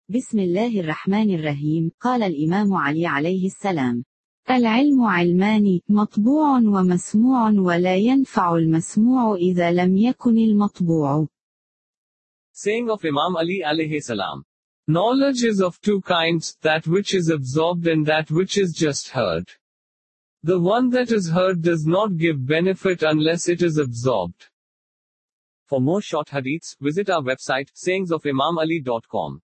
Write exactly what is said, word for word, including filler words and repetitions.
بسم الله الرحمن الرحيم. قال الإمام علي عليه السلام: العلم علمان، مطبوع ومسموع، ولا ينفع المسموع إذا لم يكن المطبوع. Saying of Imam Ali alayhi salam. Knowledge is of two kinds, that which is absorbed and that which is just heard. The one that is heard does not give benefit unless it is absorbed. For more short hadiths, visit our website, sayings of imam ali dot com.